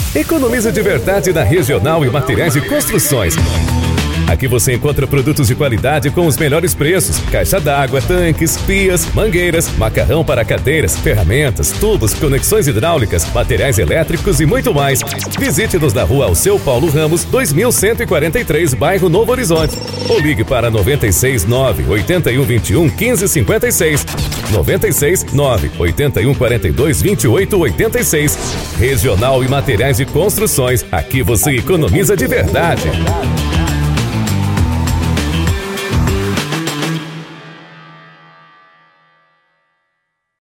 Economiza de verdade na Regional e Materiais de Construções. Aqui você encontra produtos de qualidade com os melhores preços. Caixa d'água, tanques, pias, mangueiras, macarrão para cadeiras, ferramentas, tubos, conexões hidráulicas, materiais elétricos e muito mais. Visite-nos na rua Alceu Paulo Ramos, 2143, bairro Novo Horizonte. Ou ligue para 96 9 81 21 15 56. 96 9 81 42 28 86. Regional e Materiais de Construções. Aqui você economiza de verdade.